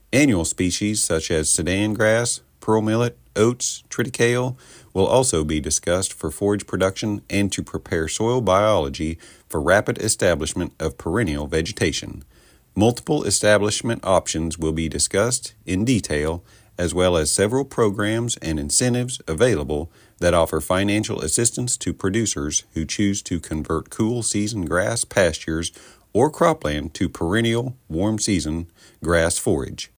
Annual species such as Sudan grass, pearl millet, oats, triticale will also be discussed for forage production and to prepare soil biology for rapid establishment of perennial vegetation. Multiple establishment options will be discussed in detail, as well as several programs and incentives available that offer financial assistance to producers who choose to convert cool season grass pastures or cropland to perennial warm season grass forage.